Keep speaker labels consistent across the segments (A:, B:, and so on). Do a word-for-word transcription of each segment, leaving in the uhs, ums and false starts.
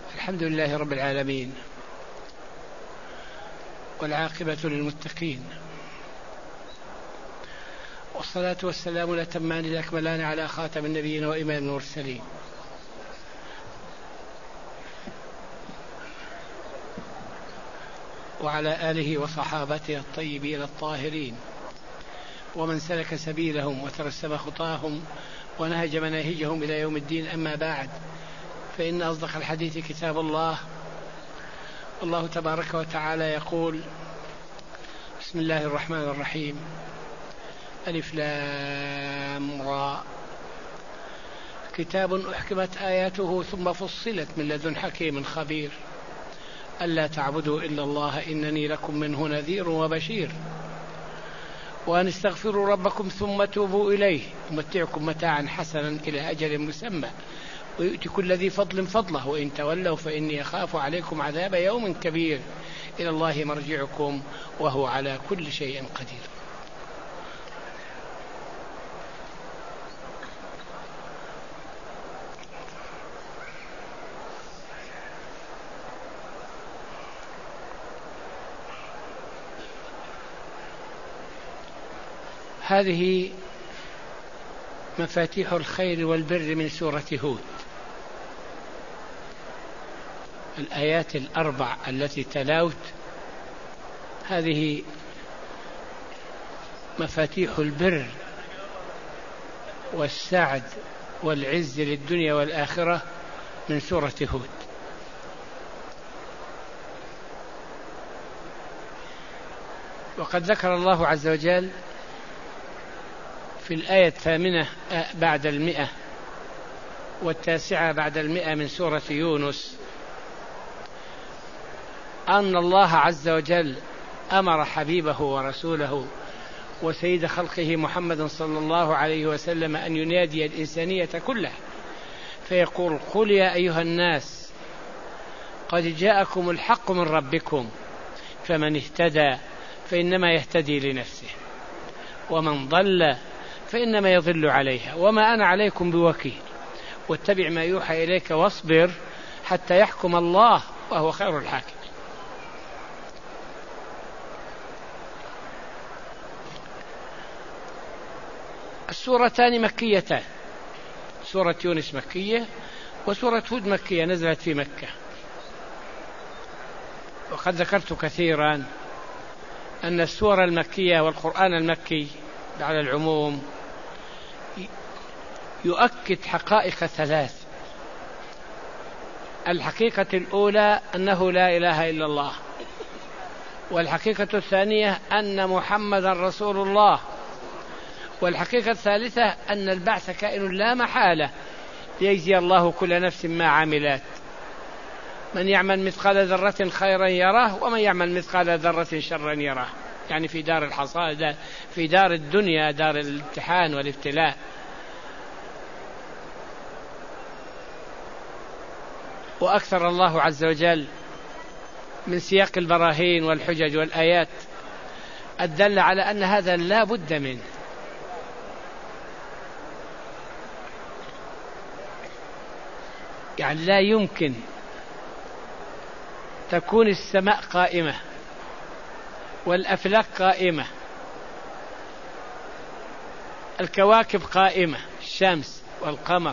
A: الحمد لله رب العالمين، والعاقبة للمتقين، والصلاة والسلام الأتمان الأكملان على خاتم النبيين وإمام المرسلين وعلى آله وصحابته الطيبين الطاهرين ومن سلك سبيلهم وترسم خطاهم ونهج مناهجهم إلى يوم الدين. أما بعد، فإن أصدق الحديث كتاب الله. الله تبارك وتعالى يقول: بسم الله الرحمن الرحيم، ألف لام را، كتاب أحكمت آياته ثم فصلت من لدن حكيم خبير، ألا تعبدوا إلا الله إنني لكم منه نذير وبشير، وأن استغفروا ربكم ثم توبوا إليه يمتعكم متاعا حسنا إلى أجل مسمى ويؤتي كل ذي فضل فضله، وإن تولوا فإني أخاف عليكم عذاب يوم كبير، إلى الله مرجعكم وهو على كل شيء قدير. هذه مفاتيح الخير والبر من سورة هود. الآيات الأربع التي تلاوت هذه مفاتيح البر والسعد والعز للدنيا والآخرة من سورة هود. وقد ذكر الله عز وجل في الآية الثامنة بعد المئة والتاسعة بعد المئة من سورة يونس أن الله عز وجل أمر حبيبه ورسوله وسيد خلقه محمد صلى الله عليه وسلم أن ينادي الإنسانية كلها فيقول: قل يا أيها الناس قد جاءكم الحق من ربكم، فمن اهتدى فإنما يهتدي لنفسه، ومن ضل فإنما يضل عليها، وما أنا عليكم بوكيل، واتبع ما يوحى إليك واصبر حتى يحكم الله وهو خير الحاكم. السورتان مكيتان، سورة يونس مكية وسورة هود مكية نزلت في مكة. وقد ذكرت كثيرا أن السورة المكية والقرآن المكي على العموم يؤكد حقائق ثلاث. الحقيقة الأولى أنه لا إله إلا الله، والحقيقة الثانية أن محمدا رسول الله، والحقيقة الثالثة أن البعث كائن لا محالة ليجزي الله كل نفس ما عملت، من يعمل مثقال ذرة خيرا يراه ومن يعمل مثقال ذرة شرا يراه، يعني في دار الحصاد، في دار الدنيا، دار الامتحان والابتلاء. وأكثر الله عز وجل من سياق البراهين والحجج والآيات الدل على أن هذا لا بد منه. يعني لا يمكن تكون السماء قائمة والأفلاك قائمة، الكواكب قائمة، الشمس والقمر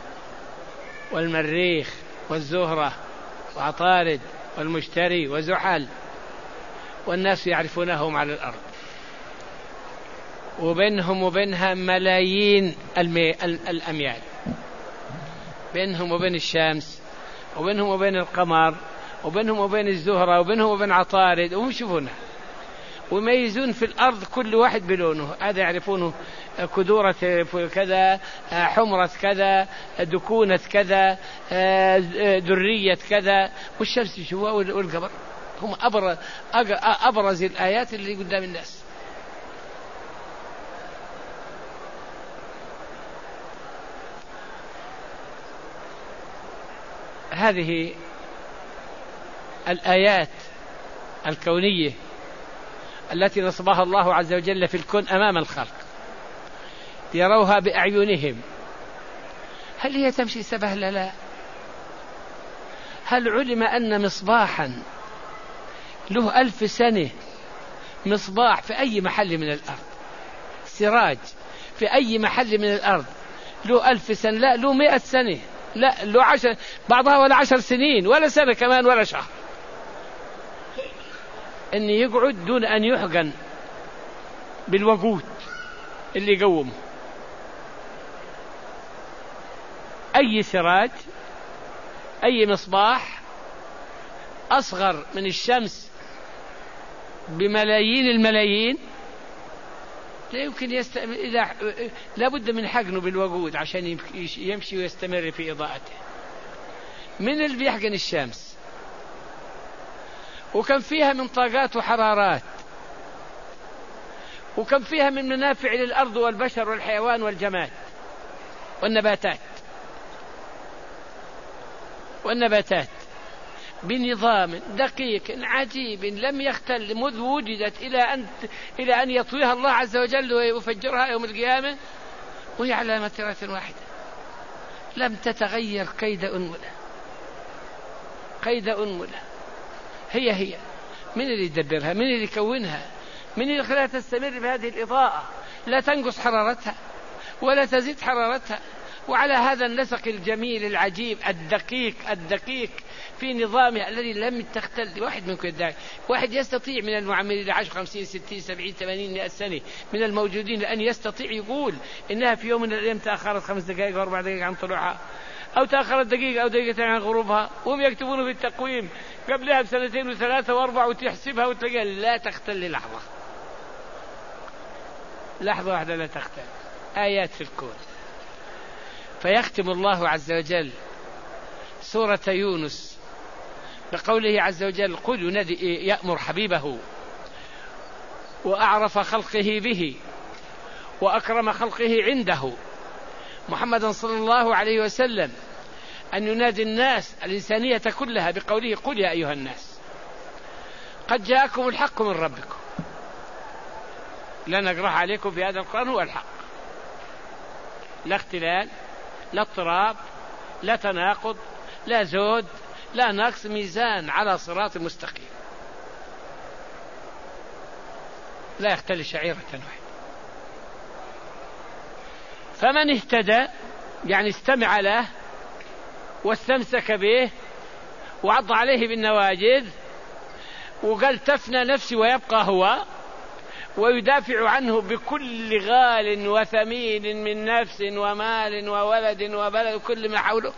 A: والمريخ والزهرة وعطارد والمشتري وزحل، والناس يعرفونهم على الأرض، وبينهم وبينها ملايين الأميال، بينهم وبين الشمس وبينهم وبين القمر وبينهم وبين الزهرة وبينهم وبين عطارد، وهم يشوفونها ويميزون في الأرض كل واحد بلونه، هذا يعرفونه كدورة كذا، حمرة كذا، دكونة كذا، درية كذا، والشمس يشوفوها والقمر. هم أبرز الآيات اللي قدام الناس. هذه الآيات الكونية التي نصبها الله عز وجل في الكون أمام الخلق يروها بأعينهم، هل هي تمشي سبهلة؟ لا، هل علم أن مصباحا له ألف سنة، مصباح في أي محل من الأرض، سراج في أي محل من الأرض له ألف سنة؟ لا، له مئة سنة، لا له عشر، بعضها ولا عشر سنين ولا سنة كمان ولا شهر، أن يقعد دون أن يحقن بالوقود اللي يقومه. أي سراج، أي مصباح أصغر من الشمس بملايين الملايين لا يمكن يستمر، إذا لا بد من حقنه بالوقود عشان يمشي ويستمر في إضاءته. من اللي بيحقن الشمس؟ وكم فيها من طاقات وحرارات، وكم فيها من منافع للأرض والبشر والحيوان والجماد والنباتات والنباتات بنظام دقيق عجيب لم يختل منذ وجدت إلى أن إلى أن يطويها الله عز وجل ويفجرها يوم القيامة، وهي على مسيرة واحدة لم تتغير قيد أنملة قيد أنملة. هي هي من اللي يدبرها؟ من اللي يكونها؟ من اللي يخليها تستمر بهذه الإضاءة، لا تنقص حرارتها ولا تزيد حرارتها، وعلى هذا النسق الجميل العجيب الدقيق الدقيق في نظامه الذي لم تختل. واحد منكم يدعي، واحد يستطيع من المعمرين عشر خمسين ستين سبعين ثمانين مئة سنة من الموجودين أن يستطيع يقول إنها في يوم من الأيام تأخرت خمس دقائق وأربع دقائق عن طلوعها، أو تأخرت دقيقة أو دقيقتين عن غروبها، وهم يكتبونه في التقويم قبلها بسنتين وثلاثة وأربعة وتحسبها وتلاقيها لا تختل لحظة، لحظة واحدة لا تختل. آيات في الكون. فيختم الله عز وجل سورة يونس بقوله عز وجل: قل ينادي يأمر حبيبه وأعرف خلقه به وأكرم خلقه عنده محمدا صلى الله عليه وسلم أن ينادي الناس الإنسانية كلها بقوله: قل يا أيها الناس قد جاءكم الحق من ربكم. لا نقرأ عليكم في هذا القرآن هو الحق، لا اختلال، لا اضطراب، لا تناقض، لا زود، لا نقص، ميزان على صراط مستقيم لا يختل شعيرة واحدة. فمن اهتدى يعني استمع له واستمسك به وعض عليه بالنواجذ وقال تفنى نفسي ويبقى هو، ويدافع عنه بكل غال وثمين من نفس ومال وولد وبلد وكل ما حوله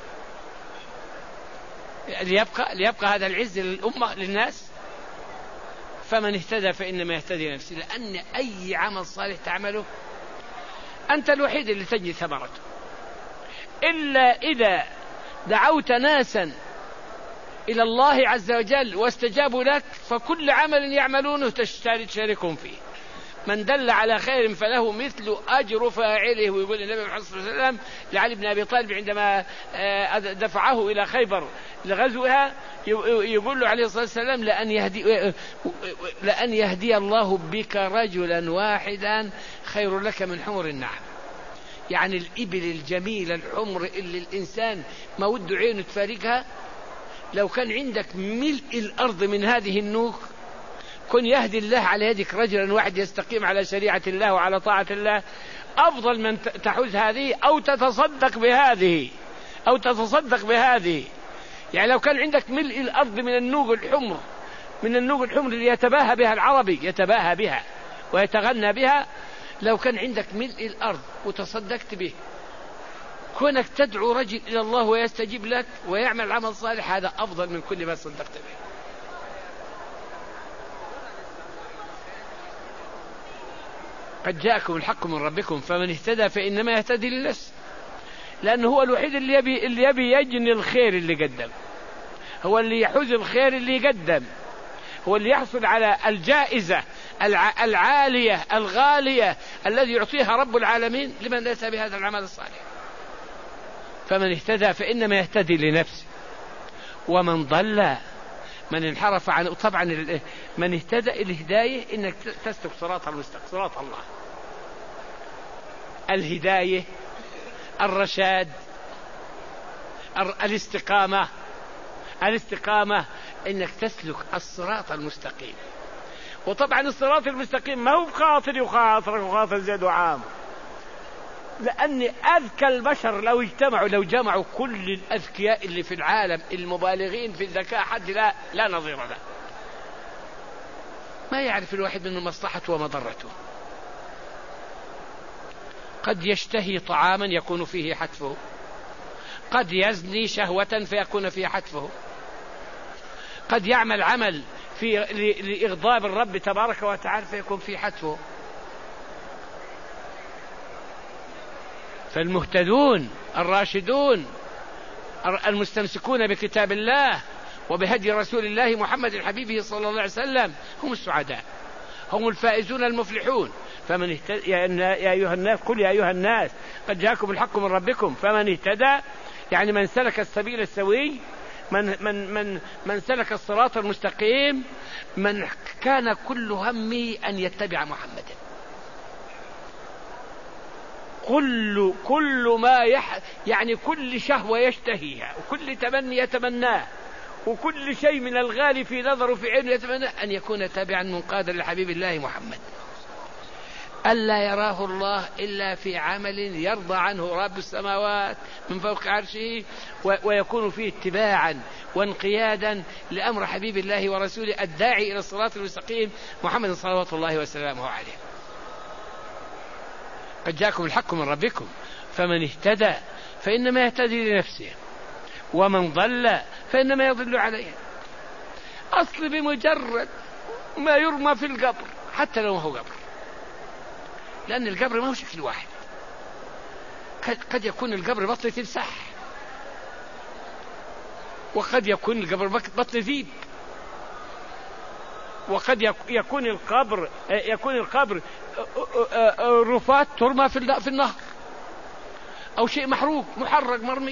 A: ليبقى, ليبقى هذا العز للأمة للناس. فمن اهتدى فإنما يهتدي نفسه، لأن أي عمل صالح تعمله أنت الوحيد اللي تجني ثمرته، إلا إذا دعوت ناسا إلى الله عز وجل واستجابوا لك فكل عمل يعملونه تشاركهم فيه. من دل على خير فله مثل أجر فاعله. ويقول النبي محمد صلى الله عليه وسلم لعلي بن أبي طالب عندما دفعه إلى خيبر لغزوها يقول له عليه الصلاة والسلام: لأن يهدي, لأن يهدي الله بك رجلا واحدا خير لك من حمر النعم. يعني الإبل الجميلة الحمر اللي الإنسان ما وده عينه تفارقها، لو كان عندك ملء الأرض من هذه النوق كن يهدي الله على يدك رجلا واحد يستقيم على شريعة الله وعلى طاعة الله أفضل من تحوز هذه أو تتصدق بهذه أو تتصدق بهذه. يعني لو كان عندك ملء الأرض من النوق الحمر من النوق الحمر اللي يتباهى بها العربي يتباهى بها ويتغنى بها، لو كان عندك ملء الأرض وتصدقت به، كونك تدعو رجل إلى الله ويستجيب لك ويعمل عمل صالح، هذا أفضل من كل ما صدقت به. قد جاءكم الحق من ربكم فمن اهتدى فإنما يهتدي لنفسه، لأنه هو الوحيد اللي يبي, اللي يبي يجني الخير اللي قدم، هو اللي يحوز الخير اللي يقدم، هو اللي يحصل على الجائزة العالية الغالية الذي يعطيها رب العالمين لمن ليس بهذا العمل الصالح. فمن اهتدى فإنما يهتدي لنفسه، ومن ضل من انحرف عن. طبعا من اهتدى الهداية إنك تسلك صراط المستقيم، صراط الله، الهداية، الرشاد، الاستقامة، الاستقامة إنك تسلك الصراط المستقيم. وطبعا الصراط المستقيم ما هو بخاطر وخاطر وخاطر زيد وعام، لأن أذكى البشر لو اجتمعوا لو جمعوا كل الأذكياء اللي في العالم المبالغين في الذكاء حد لا, لا نظير له، ما يعرف الواحد من مصلحته ومضرته. قد يشتهي طعاما يكون فيه حتفه، قد يزني شهوة فيكون فيه حتفه، قد يعمل عمل في لإغضاب الرب تبارك وتعالى فيكون فيه حتفه. فالمهتدون الراشدون المستمسكون بكتاب الله وبهدي رسول الله محمد حبيبه صلى الله عليه وسلم هم السعداء، هم الفائزون المفلحون. فمن اهتدى يا أيها الناس قل يا أيها الناس قد جاءكم الحق من ربكم فمن اهتدى يعني من سلك السبيل السوي، من من من من سلك الصراط المستقيم، من كان كل همه أن يتبع محمدا. كل كل ما يح يعني كل شهوة يشتهيها وكل تمني يتمناه وكل شيء من الغالي في نظره في عينه يتمنى أن يكون تابعا منقادا لحبيب الله محمد، ألا يراه الله إلا في عمل يرضى عنه رب السماوات من فوق عرشه، ويكون فيه اتباعا وانقيادا لأمر حبيب الله ورسوله الداعي إلى الصراط المستقيم محمد صلوات الله وسلامه عليه. قد جاءكم الحق من ربكم فمن اهتدى فإنما يهتدي لنفسه ومن ضل فإنما يضل عليه. أصل بمجرد ما يرمى في القبر حتى لو ما هو قبر، لأن القبر ما هو شكل واحد، قد يكون القبر بطن تمساح، وقد يكون القبر بطن ذيب، وقد يكون القبر يكون القبر رفات ترمى في النهر، أو شيء محروق محرق مرمي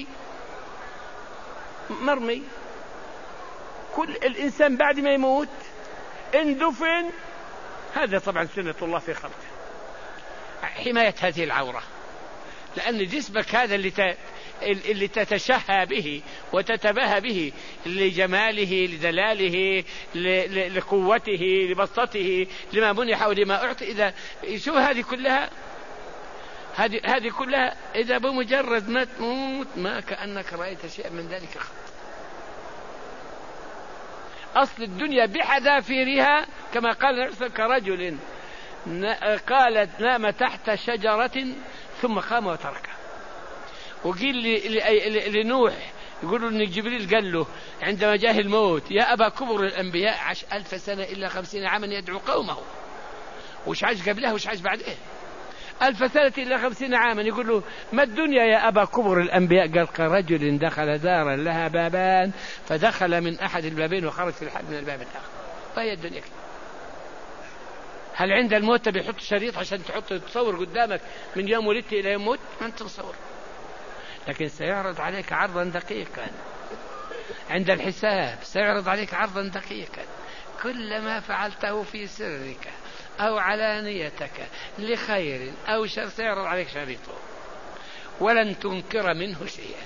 A: مرمي. كل الإنسان بعد ما يموت اندفن، هذا طبعا سنة الله في خلقه، حماية هذه العورة، لأن جسمك هذا اللي اللي تتشهى به وتتباهى به لجماله لدلاله لقوته لبسطته لما منح ولما أعطي، إذا شو هذه كلها هذه هذه كلها إذا بمجرد ما تموت ما كأنك رأيت شيئا من ذلك خط. أصل الدنيا بحذافيرها كما قال نفسه كرجل قالت نام تحت شجرة ثم قام وتركها. وقيل لنوح يقولوا ان جبريل قال له عندما جاء الموت يا أبا كبر الأنبياء عاش ألف سنة إلا خمسين عاما يدعو قومه، وش عاش قبله وش عاش بعده ألف سنة إلا خمسين عاما. يقول له ما الدنيا يا أبا كبر الأنبياء؟ قال كرجل دخل دارا لها بابان فدخل من أحد البابين وخرج في الحال من الباب الآخر. فهي الدنيا كده. هل عند الموت بيحط شريط عشان تحط تصور قدامك من يوم ولدت إلى يوم موت؟ ما أنت تصور، لكن سيعرض عليك عرضا دقيقا عند الحساب، سيعرض عليك عرضا دقيقا كل ما فعلته في سرك أو علانيتك لخير أو شر سيعرض عليك شريطه ولن تنكر منه شيئا.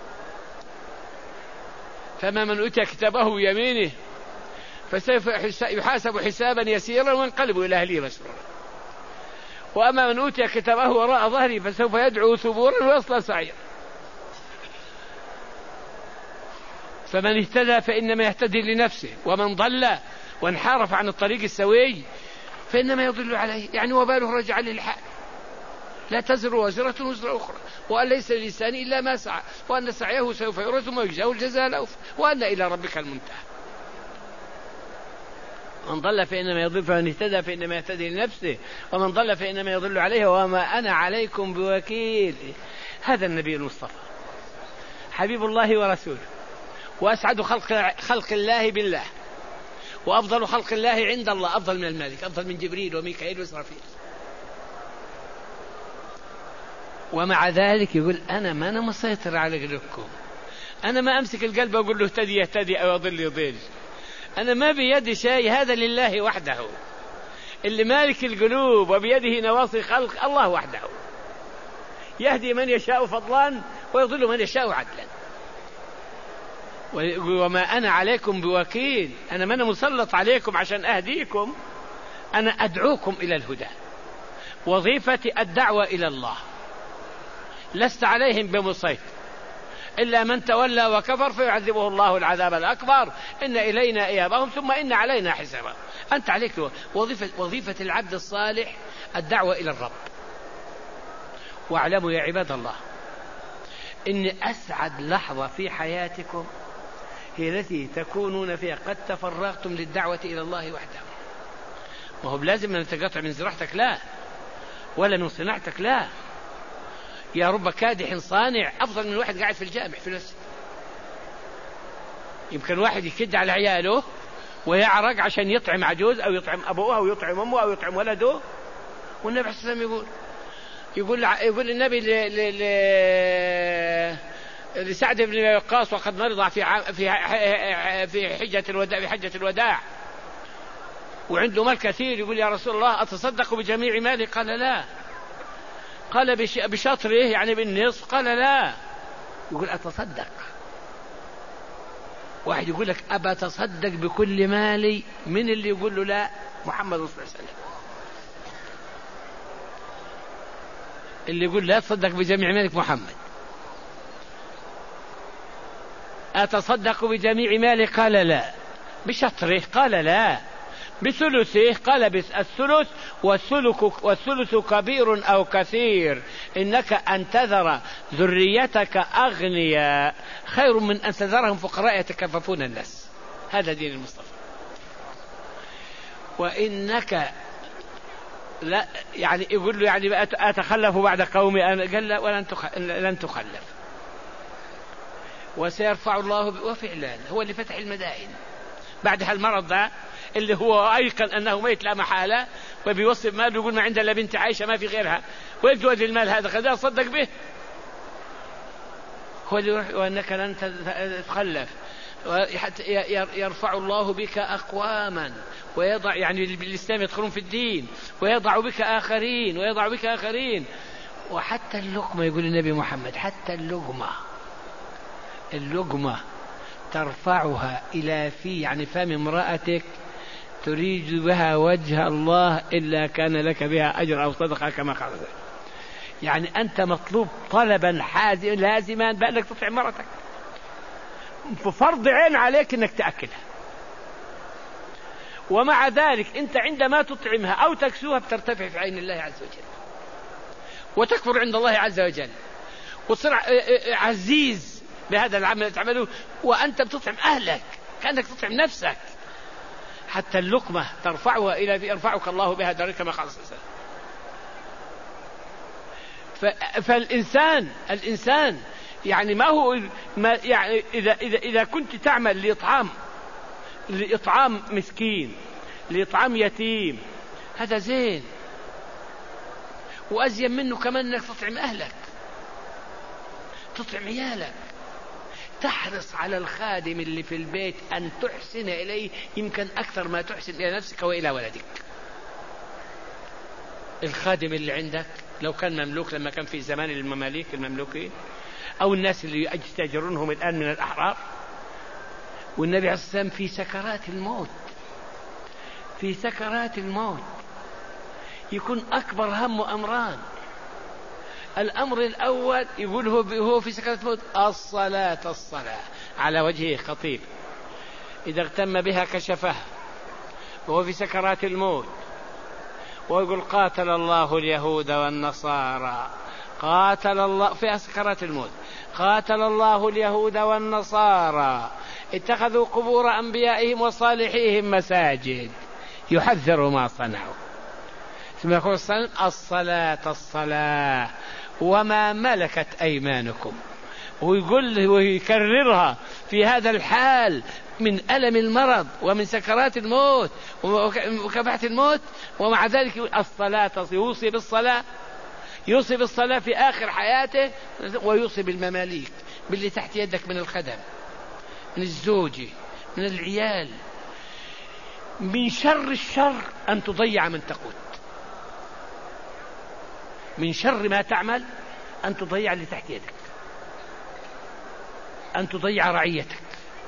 A: فما من أوتي كتابه يمينه فسوف يحاسب حسابا يسيرا وينقلب إلى أهله مسرورا، وأما من أوتي كتابه وراء ظهره فسوف يدعو ثبورا ويصلى سعيرا. فمن اهتدى فإنما يهتدي لنفسه ومن ضل وانحرف عن الطريق السوي فإنما يضل عليه، يعني وباله رجع للحال. لا تزر وزرة وزر أخرى، وأن ليس للإنسان إلا ما سعى، وأن سعيه سوف يرى ثم يجزاه الجزاء الأوفى، وأن إلى ربك المنتهى. من ضل فإنما يضل، فمن اهتدى فإنما يهتدي لنفسه ومن ضل فإنما يضل عليه وما أنا عليكم بوكيل. هذا النبي المصطفى حبيب الله ورسوله، وأسعد خلق, خلق الله بالله، وأفضل خلق الله عند الله، أفضل من الملك، أفضل من جبريل وميكائيل وإسرافيل. ومع ذلك يقول أنا ما أنا مسيطر على قلوبكم، أنا ما أمسك القلب وأقول له اهتدي يهتدي أو يضل يضل، أنا ما بيدي شيء، هذا لله وحده اللي مالك القلوب وبيده نواصي خلق، الله وحده يهدي من يشاء فضلا ويضل من يشاء عدلا. وما أنا عليكم بوكيل، أنا ما أنا مسلط عليكم عشان أهديكم، أنا أدعوكم إلى الهدى، وظيفتي الدعوة إلى الله، لست عليهم بمسيطر، إلا من تولى وكفر فيعذبه الله العذاب الأكبر، إن إلينا إيابهم ثم إن علينا حسابهم. أنت عليك وظيفة, وظيفة العبد الصالح الدعوة إلى الرب. واعلموا يا عباد الله إن أسعد لحظة في حياتكم هي التي تكونون فيها قد تفرغتم للدعوة إلى الله وحده. ما هو بلازم أن تقطع من زراعتك، لا، ولا من صناعتك، لا. يا رب كادح صانع أفضل من واحد قاعد في الجامع في المسجد. يمكن واحد يكد على عياله ويعرق عشان يطعم عجوز أو يطعم أبوه أو يطعم أمه أو يطعم ولده، والنبي عليه الصلاة والسلام يقول يقول يقول النبي ل... ل... ل... لسعد بن وقاص وقد مرض في ع... في في حجة الوداع في حجة الوداع وعنده مال كثير، يقول يا رسول الله أتصدق بجميع مالي؟ قال لا. قال بش... بشطره يعني بالنصف؟ قال لا. يقول أتصدق. واحد يقول لك أبا تصدق بكل مالي، من اللي يقول له لا؟ محمد صلى الله عليه وسلم. اللي يقول لا تصدق بجميع مالك محمد. أتصدق بجميع مالي؟ قال لا. بشطره؟ قال لا. بثلثه؟ قال بس الثلث، والثلث, والثلث كبير أو كثير، إنك أن تذر ذريتك أغنياء خير من أن تذرهم فقراء يتكففون الناس. هذا دين المصطفى. وإنك لا يعني يقول له يعني أتخلف بعد قومي؟ قال لا، ولن لن تخلف، وسيرفع الله. وفعلا هو اللي فتح المدائن بعد هالمرض ده اللي هو أيقن أنه ميت لا محالة، وبيوصف ماله يقول ما عنده إلا بنت عائشة ما في غيرها، ويجوز المال هذا خذاه صدق به. هو اللي يروح وأنك لن تتخلف، يرفع الله بك أقواما ويضع يعني الإسلام يدخلون في الدين، ويضع بك آخرين ويضع بك آخرين. وحتى اللقمة يقول النبي محمد، حتى اللقمة اللقمة ترفعها إلى في يعني فم امرأتك تريد بها وجه الله إلا كان لك بها أجر أو صدقة كما قال. يعني أنت مطلوب طلبا حازما لازما بأنك تطعم مرتك، ففرض عين عليك أنك تأكلها، ومع ذلك أنت عندما تطعمها أو تكسوها بترتفع في عين الله عز وجل وتكبر عند الله عز وجل وتصير عزيز بهذا العمل اللي تعمله، وأنت بتطعم أهلك كأنك تطعم نفسك. حتى اللقمة ترفعها إلى يرفعك الله بها درجة كما قال صلى الله عليه وسلم. فالإنسان الإنسان يعني ما هو ما يعني إذا إذا إذا كنت تعمل لإطعام لإطعام مسكين، لإطعام يتيم، هذا زين، وأزين منه كمان أنك تطعم أهلك، تطعم عيالك، تحرص على الخادم اللي في البيت أن تحسن إليه يمكن أكثر ما تحسن إلى نفسك وإلى ولدك. الخادم اللي عندك لو كان مملوك لما كان في زمان المماليك المملوكين، أو الناس اللي يستأجرونهم الآن من الأحرار، والنبي عليه الصلاة والسلام في سكرات الموت في سكرات الموت يكون أكبر هم أمران. الأمر الأول يقول هو في سكرات الموت الصلاة الصلاة على وجهه خطيب، إذا اغتم بها كشفها، وهو في سكرات الموت، ويقول قاتل الله اليهود والنصارى، قاتل الله في سكرات الموت، قاتل الله اليهود والنصارى اتخذوا قبور أنبيائهم وصالحيهم مساجد، يحذر ما صنعوا. ثم يقول الصلاة الصلاة وما ملكت أيمانكم، ويقول ويكررها في هذا الحال من ألم المرض ومن سكرات الموت وكفاحة الموت، ومع ذلك الصلاة يوصي بالصلاة، يوصي بالصلاة في آخر حياته، ويوصي بالمماليك باللي تحت يدك من الخدم، من الزوج، من العيال. من شر الشر أن تضيع من تقود، من شر ما تعمل أن تضيع اللي تحت يدك، أن تضيع رعيتك،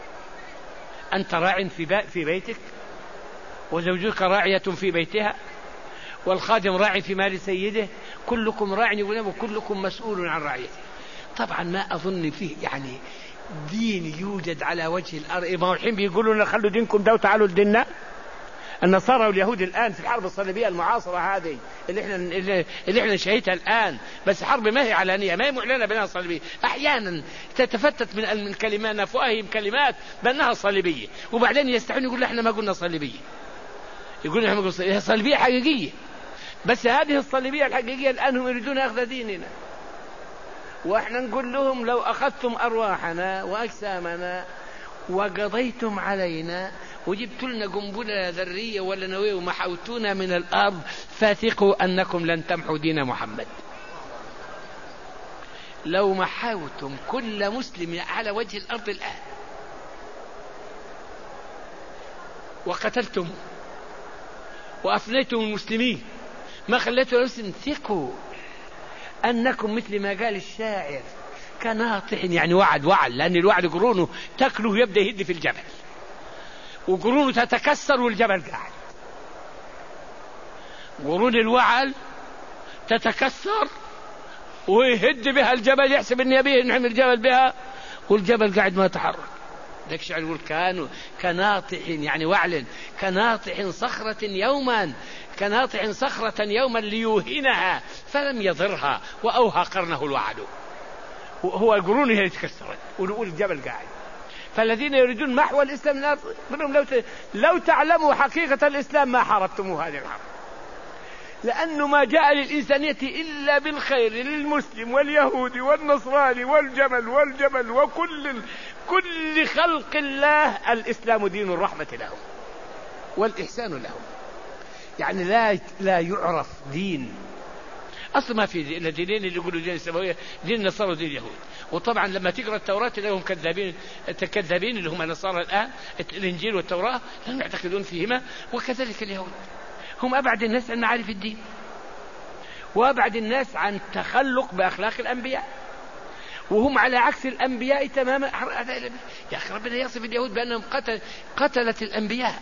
A: أنت راع في, في بيتك، وزوجك راعية في بيتها، والخادم راع في مال سيده، كلكم راع وكلكم مسؤول عن رعيته. طبعا ما أظن فيه يعني دين يوجد على وجه الأرض. ما هو الحين بيقولوا لنا خلوا دينكم ده وتعالوا لديننا. النصارى واليهود الآن في الحرب الصليبية المعاصرة هذه اللي احنا اللي احنا نشاهدها الآن، بس حرب ما هي علانية، ما هي معلنة بأنها صليبية، أحيانا تتفتت من من كلمات أفواههم كلمات بأنها صليبية، وبعدين يستحون يقول احنا ما قلنا صليبية، يقول احنا ما قلنا صليبية. صليبية حقيقية، بس هذه الصليبية الحقيقية الآن هم يريدون أخذ ديننا، واحنا نقول لهم لو أخذتم أرواحنا وأجسامنا وقضيتم علينا وجبت لنا قنبلة ذرية ولا نووية ومحوتونا من الأرض، فثقوا أنكم لن تمحوا دين محمد. لو محوتم كل مسلم على وجه الأرض الآن وقتلتم وأفنيتم المسلمين ما خليتوا نفسهم، ثقوا أنكم مثل ما قال الشاعر كناطح، يعني وعد وعد، لأن الوعد قرونه تكله يبدأ يهد في الجبل، وقرونه تتكسر والجبل قاعد. قرون الوعل تتكسر ويهد بها الجبل، يحسب أن يبيه نحمل الجبل بها والجبل قاعد ما يتحرك. ذاك الشعر يقول كانوا كناطح، يعني وعل، كناطح صخرة يوما، كناطح صخرة يوما ليوهنها فلم يضرها وأوهى قرنه الوعد. هو القرون هي تكسرت والجبل قاعد. فالذين يريدون محو الإسلام لو لو تعلموا حقيقة الإسلام ما حاربتموا هذه الحرب، لأنه ما جاء للإنسانية إلا بالخير للمسلم واليهود والنصراني والجمل والجبل وكل كل خلق الله. الإسلام دين الرحمة لهم والإحسان لهم، يعني لا لا يعرف دين أصلا ما في إلا دينين اللي يقولوا دين السماوية، دين النصارى ودين اليهود. وطبعا لما تقرأ التوراة لهم كذابين، الكذابين اللي هم النصارى الآن، الإنجيل والتوراة لم يعتقدون فيهما، وكذلك اليهود هم أبعد الناس عن معارف الدين وأبعد الناس عن تخلق بأخلاق الأنبياء، وهم على عكس الأنبياء تماما. يا أخي ربنا يصف اليهود بأنهم قتل قتلت الأنبياء،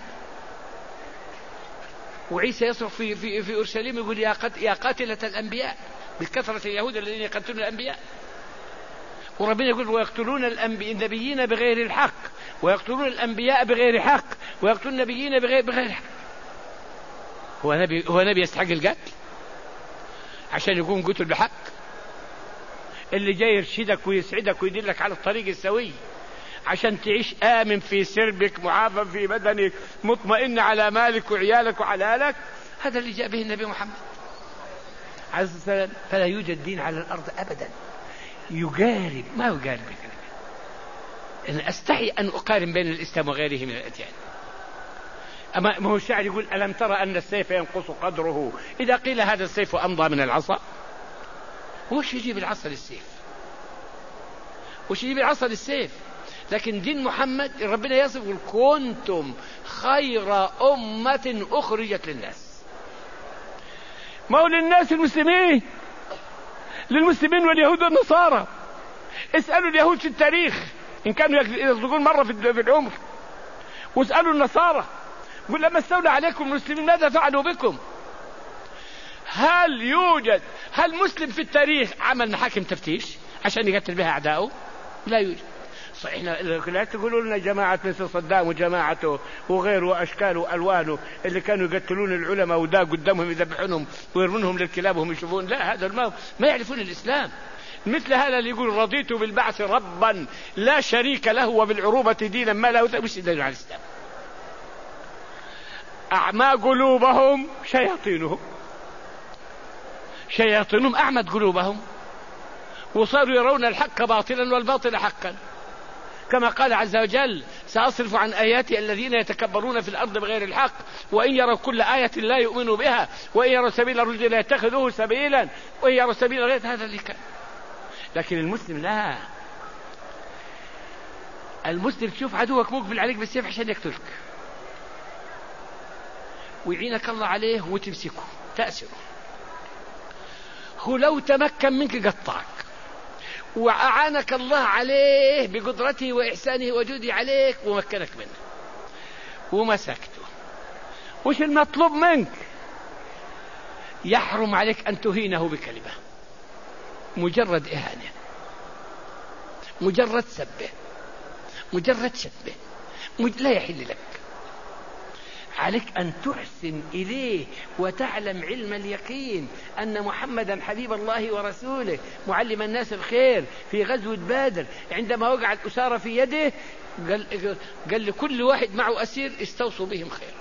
A: وعيسى يصرخ في في في أورشليم يقول يا قت يا قاتلة الأنبياء، بكثرة اليهود الذين يقتلون الأنبياء. وربنا يقول ويقتلون النبيين بغير الحق ويقتلون الأنبياء بغير حق ويقتلون النبيين بغير بغير حق. هو نبي هو نبي يستحق القتل عشان يكون قتل بحق؟ اللي جاي يرشدك ويسعدك ويدلك على الطريق السوي عشان تعيش آمن في سربك، معافى في بدنك، مطمئن على مالك وعيالك وحلالك، هذا اللي جاء به النبي محمد عليه الصلاة والسلام. فلا يوجد دين على الأرض أبدا يقارب، ما يقارب بكلمة. أنا أستحي أن أقارن بين الإسلام وغيره من الأديان. أما ما هو الشاعر يقول ألم ترى أن السيف ينقص قدره إذا قيل هذا السيف أمضى من العصا؟ وش يجيب العصا للسيف؟ وش يجيب العصا للسيف؟ لكن دين محمد ربنا يصف كنتم خير أمة أخرجت للناس. ما هو للناس المسلمين، للمسلمين واليهود والنصارى. اسألوا اليهود في التاريخ إن كانوا يصدقون مرة في العمر، واسألوا النصارى قل لما استولى عليكم المسلمين ماذا فعلوا بكم؟ هل يوجد هل مسلم في التاريخ عمل محاكم تفتيش عشان يقتل بها أعداؤه؟ لا يوجد. صحيح لا تقولوا لنا جماعة مثل صدام وجماعته وغيره وأشكاله وألوانه اللي كانوا يقتلون العلماء ودا قدامهم يذبحونهم ويرمونهم للكلاب وهم يشوفون. لا، هذا ما ما يعرفون الإسلام. مثل هذا اللي يقول رضيت بالبعث ربا لا شريك له وبالعروبة دينا ما له، مش يدلون على الإسلام. أعمى قلوبهم شياطينهم شياطينهم أعمت قلوبهم وصاروا يرون الحق باطلا والباطل حقا، كما قال عز وجل سأصرف عن آياتي الذين يتكبرون في الأرض بغير الحق وإن يروا كل آية لا يؤمنوا بها وإن يروا سبيل الرشد لا يتخذوه سبيلا وإن يروا سبيل غير هذا اللي كان. لكن المسلم لا، المسلم تشوف عدوك مقبل عليك بالسيف عشان يقتلك ويعينك الله عليه وتمسكه تأسره. هو لو تمكن منك قطعك وأعانك الله عليه بقدرته وإحسانه وجوده عليك ومكنك منه. ومسكته. وش المطلوب منك؟ يحرم عليك أن تهينه بكلمة، مجرد إهانة، مجرد سبه، مجرد شتمه، لا يحل لك. عليك أن تحسن إليه وتعلم علم اليقين أن محمدا حبيب الله ورسوله معلم الناس الخير. في غزوة بدر عندما وقع الأسارة في يده قال, قال لكل واحد معه أسير استوصوا بهم خيرا.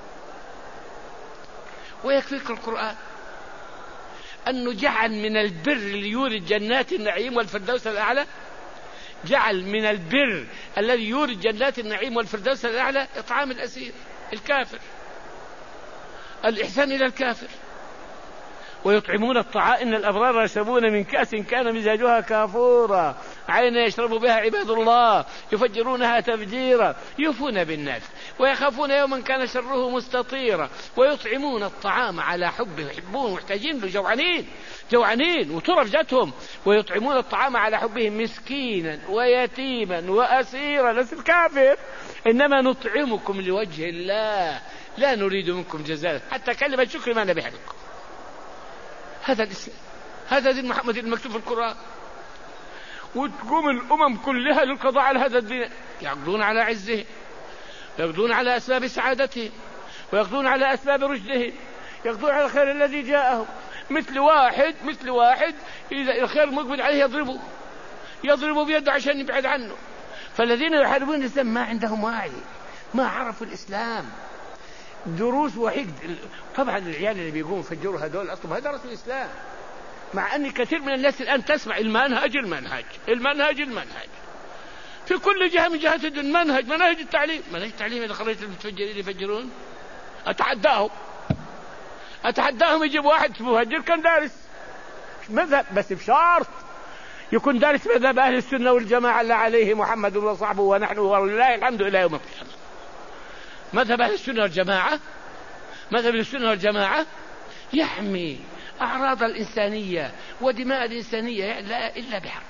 A: ويكفيك القرآن أنه جعل من البر ليورد جنات النعيم والفردوس الأعلى، جعل من البر الذي يورد جنات النعيم والفردوس الأعلى إطعام الأسير الكافر، الإحسان إلى الكافر. ويطعمون الطعام إن الأبرار يشربون من كأس كان مزاجها كافورا عينا يشرب بها عباد الله يفجرونها تفجيرا يوفون بالناس ويخافون يوما كان شره مستطيرا ويطعمون الطعام على حبه يحبون محتاجين له جوعانين جوعانين وطرف جاتهم. ويطعمون الطعام على حبه مسكينا ويتيما وأسيرا، ليس الكافر، إنما نطعمكم لوجه الله لا نريد منكم جزاء. حتى كلمة شكر ما نبيها لكم. هذا الإسلام، هذا دين محمد المكتوب في القرآن. وتقوم الأمم كلها للقضاء على هذا الدين، يقضون على عزه، يقضون على أسباب سعادته، ويقضون على أسباب رشده، يقضون على الخير الذي جاءهم. مثل واحد مثل واحد إذا الخير مقبل عليه يضربه يضربه بيده عشان يبعد عنه. فالذين يحاربون الإسلام ما عندهم وعي، ما عرفوا الإسلام. دروس وحقد. طبعا العيال اللي بيقوموا يفجروا هذول أصلا ما درسوا الإسلام، مع أن كثير من الناس الآن تسمع المنهج المنهج المنهج المنهج في كل جهة من جهات الدنيا. منهج منهج التعليم منهج التعليم اللي خريت المتفجرين يفجرون. أتحداهم أتحداهم يجيب واحد مهجر كان دارس مذهب، بس بشرط يكون دارس مذهب أهل السنة والجماعة اللي عليه محمد وصحبه ونحن ولله الحمد إلى يوم القيامة. مذهب أهل السنة والجماعة مذهب السنة والجماعة يحمي أعراض الإنسانية ودماء الإنسانية لا إلا بحق.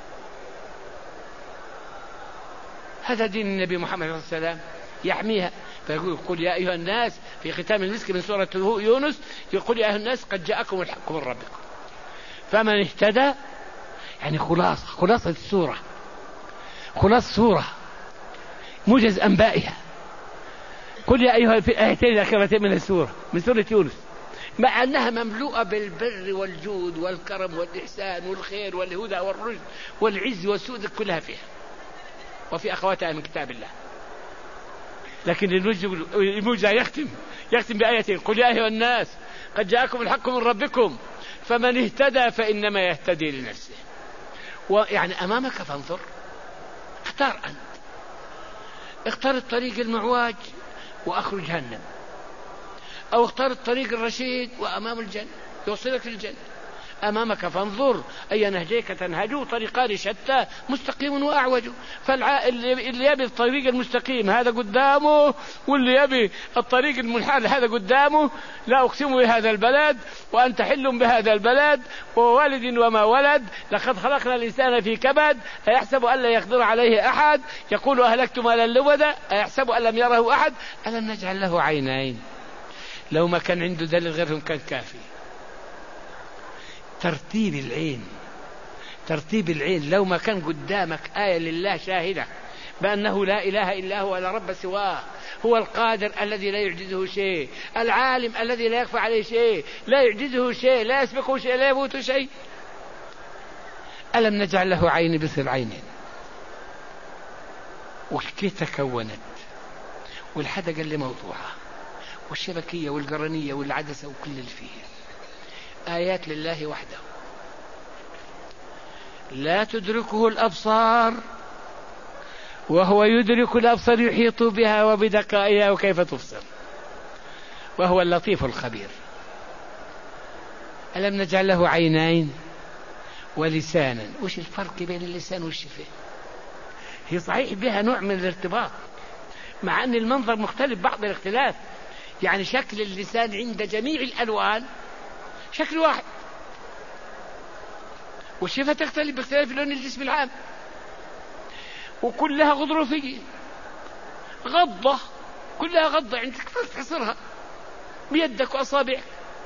A: هذا دين النبي محمد صلى الله عليه وسلم يحميها. فيقول قل يا أيها الناس في ختام المسك من سورة يونس، يقول يا أيها الناس قد جاءكم الحق من ربكم فمن اهتدى، يعني خلاصة خلاصة السورة، خلاصة سورة موجز أنبائها. قل يا أيها في آيتين كلمتين من السورة من سورة يونس، مع أنها مملوءة بالبر والجود والكرم والإحسان والخير والهدى والرشد والعز والسود كلها فيها، وفي أخواتها من كتاب الله. لكن الموجز يختم يختم بآيتين قل يا أيها الناس قد جاءكم الحق من ربكم فمن اهتدى فإنما يهتدي لنفسه. ويعني أمامك فانظر، اختار أنت، اختار الطريق المعواج وأخرج جهنم، أو اختار الطريق الرشيد وأمام الجنة يوصلك للجنة. أمامك فانظر أي نهجيك تنهجوا طريقان شتى مستقيم وأعوج. فاللي يبي الطريق المستقيم هذا قدامه، واللي يبي الطريق المنحل هذا قدامه. لا أقسم بهذا البلد وأنت حل بهذا البلد ووالد وما ولد لقد خلقنا الإنسان في كبد أيحسب أن لا يقدر عليه أحد يقول أهلكت مالا لبدا أيحسب أن لم يره أحد ألم نجعل له عينين لو ما كان عنده دليل غيرهم كان كافي. ترتيب العين ترتيب العين لو ما كان قدامك آية لله شاهدة بأنه لا إله إلا هو ولا رب سواه، هو القادر الذي لا يعجزه شيء، العالم الذي لا يخفى عليه شيء، لا يعجزه شيء، لا يسبقه شيء، لا يفوت شيء. ألم نجعل له عين بصر عينين. وكيف تكونت والحدقة اللي موضوعة والشبكية والقرنية والعدسة وكل اللي فيها آيات لله وحده لا تدركه الأبصار وهو يدرك الأبصار يحيط بها وبدقائها وكيف تبصر وهو اللطيف الخبير. ألم نجعل له عينين ولسانا. وش الفرق بين اللسان والشفاه؟ هي صحيح بها نوع من الارتباط مع أن المنظر مختلف بعض الاختلاف، يعني شكل اللسان عند جميع الألوان شكل واحد، والشفة تختلف باختلاف لون الجسم العام، وكلها غضروفية. غضة كلها غضة عندك تحصرها بيدك وأصابعك.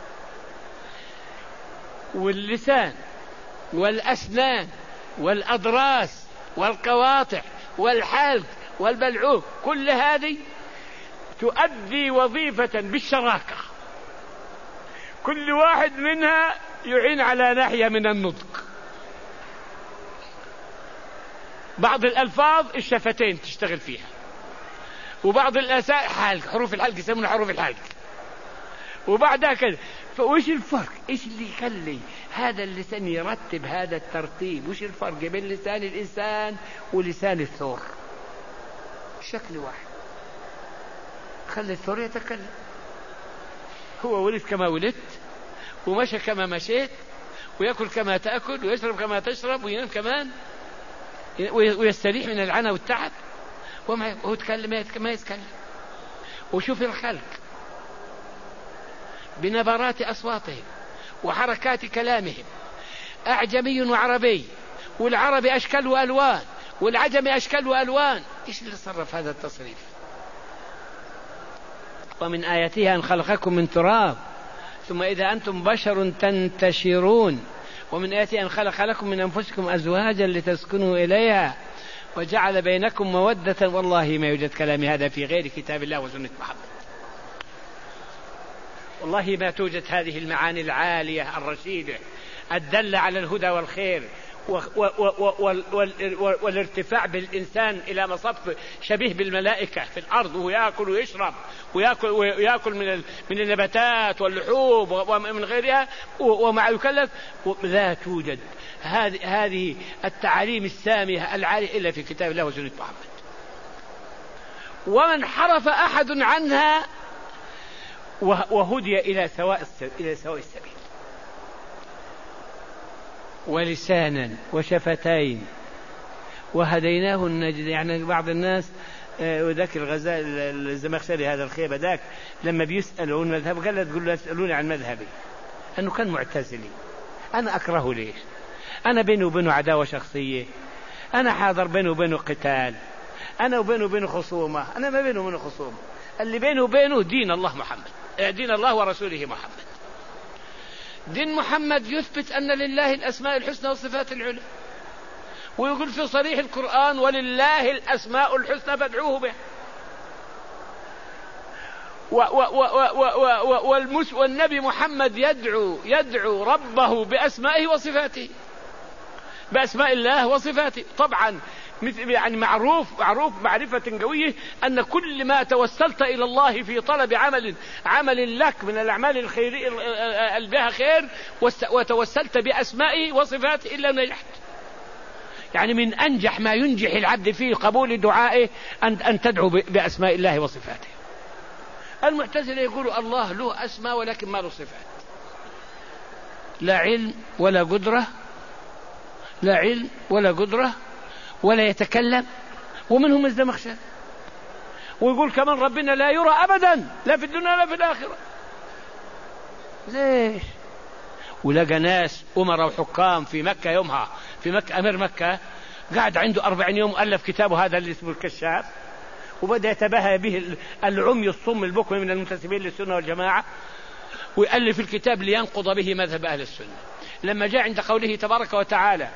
A: واللسان والأسنان والأضراس والقواطع والحلق والبلعوم كل هذه تؤدي وظيفة بالشراكة، كل واحد منها يعين على ناحية من النطق. بعض الألفاظ الشفتين تشتغل فيها، وبعض الأساء حلق، حروف الحلق يسمونها حروف الحلق، وبعدها كذا. فوش الفرق؟ ايش اللي يخلي هذا اللسان يرتب هذا الترتيب؟ وش الفرق بين لسان الإنسان ولسان الثور؟ شكل واحد. خلي الثور يتكلم، هو ولد كما ولدت، ومشى كما مشيت، ويأكل كما تأكل، ويشرب كما تشرب، وينام كمان، ويستريح من العنى والتعب، وهو يتكلم ما يتكلم. وشوف الخلق بنبرات أصواتهم وحركات كلامهم، أعجمي وعربي، والعربي أشكال وألوان، والعجمي أشكال وألوان. إيش اللي صرف هذا التصريف؟ ومن آياتها أن خلقكم من تراب ثم إذا أنتم بشر تنتشرون، ومن آياتها أن خلق لكم من أنفسكم أزواجا لتسكنوا إليها وجعل بينكم مودة. والله ما يوجد كلام هذا في غير كتاب الله وسنة محمد. والله ما توجد هذه المعاني العالية الرشيدة الدالة على الهدى والخير والارتفاع بالإنسان إلى مصف شبيه بالملائكة في الأرض، ويأكل ويشرب ويأكل, ويأكل من من النباتات واللحوم ومن غيرها ومع يكلف. لا توجد هذه التعاليم السامية العالية إلا في كتاب الله وسنة محمد. ومن حرف أحد عنها وهدي إلى سواء إلى سواء السبيل. ولسانا وشفتين وهديناه النجد. يعني بعض الناس وذاك الغزال الزمخشري هذا الخيبة ذاك لما بيسألوا عن مذهب قال لا تقول لا تسألوني عن مذهبي، أنه كان معتزلي. أنا أكرهه ليش؟ أنا بيني وبينه عداوة شخصية، أنا حاضر بينه وبينه قتال، أنا وبينه وبينه خصومة. أنا ما بينه وبينه خصومة، اللي بينه وبينه دين الله محمد، دين الله ورسوله محمد. دين محمد يثبت أن لله الأسماء الحسنى والصفات العلى، ويقول في صريح القرآن ولله الأسماء الحسنى فادعوه به. والنبي محمد يدعو يدعو ربه بأسمائه وصفاته، بأسماء الله وصفاته. طبعا يعني معروف معروف معرفة قوية أن كل ما توسلت إلى الله في طلب عمل عمل لك من الأعمال الخيرية اللي بها خير وتوسلت بأسمائه وصفاته إلا نجحت. يعني من أنجح ما ينجح العبد في قبول دعائه أن أن تدعو بأسماء الله وصفاته. المعتزلة يقولوا الله له أسماء ولكن ما له صفات، لا علم ولا قدرة، لا علم ولا قدرة ولا يتكلم. ومنهم الزمخشري ويقول كمان ربنا لا يرى أبدا لا في الدنيا لا في الآخرة. ليش؟ ولقى ناس أمراء وحكام في مكة يومها، في مكة أمير مكة قاعد عنده أربعين يوم ألف كتابه هذا اللي اسمه الكشاف، وبدأ يتباهى به العمي الصم البكم من المنتسبين للسنة والجماعة، ويألف الكتاب لينقض به مذهب أهل السنة. لما جاء عند قوله تبارك وتعالى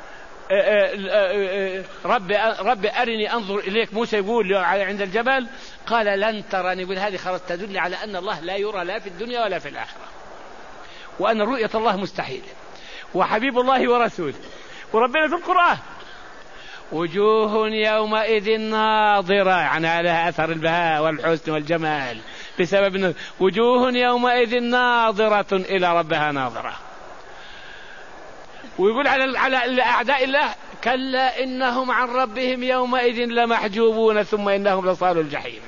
A: رب رب أرني أنظر إليك، موسى يقول عند الجبل قال لن تراني، يقول هذه خلاص تدل على أن الله لا يرى لا في الدنيا ولا في الآخرة، وأن رؤية الله مستحيل، وحبيب الله ورسوله. وربنا في القرآن وجوه يومئذ ناظرة، يعني على أثر البهاء والحسن والجمال بسبب وجوه يومئذ ناظرة إلى ربها ناظرة. ويقول على على أعداء الله كلا إنهم عن ربهم يومئذ لمحجوبون ثم إنهم لصالوا الجحيم.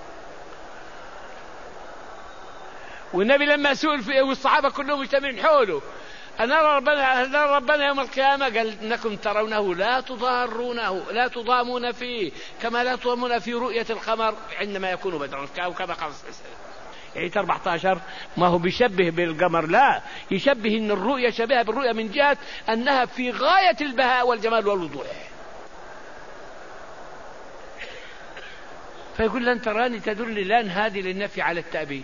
A: والنبي لما سئل فيه والصحابة كلهم مجتمعين حوله أنا ربنا أنا ربنا يوم القيامة قال إنكم ترونه لا تضارونه لا تضامون فيه كما لا تضامون في رؤية القمر عندما يكون بدرا، أو كما قال يعني أربعة عشر ما هو بيشبه بالقمر، لا يشبه إن الرؤية شبيهة بالرؤية من جهة أنها في غاية البهاء والجمال والوضوح. فيقول لن تراني تدل لان هذه للنفي على التأبيد،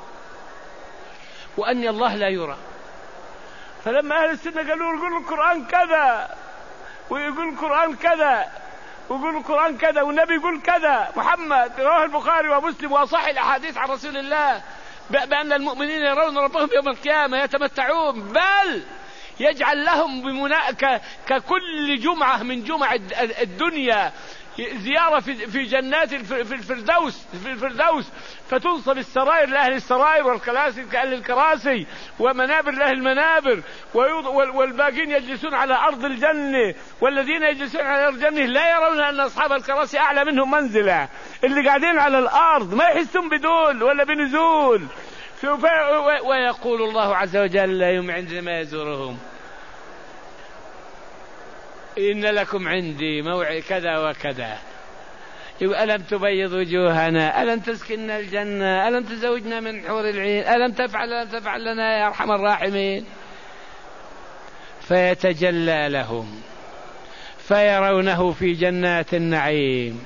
A: وأن الله لا يرى. فلما أهل السنة قالوا يقول القرآن كذا ويقول القرآن كذا ويقول القرآن كذا والنبي يقول كذا، محمد رواه البخاري ومسلم وأصح الأحاديث عن رسول الله بأن المؤمنين يرون ربهم يوم القيامة يتمتعون، بل يجعل لهم بمناء ككل جمعة من جمع الدنيا زيارة في جنات في الفردوس في الفردوس فتنصب السرائر لأهل السرائر والكراسي لأهل الكراسي ومنابر لأهل المنابر، والباقين يجلسون على أرض الجنة، والذين يجلسون على أرض الجنة لا يرون أن أصحاب الكراسي أعلى منهم منزلة، اللي قاعدين على الأرض ما يحسون بدول ولا بنزول. ويقول الله عز وجل يوم عندما يزورهم إن لكم عندي موعد كذا وكذا، ألم تبيض وجوهنا، ألم تسكننا الجنة، ألم تزوجنا من حور العين، ألم تفعل ألم تفعل لنا يا أرحم الراحمين. فيتجلى لهم فيرونه في جنات النعيم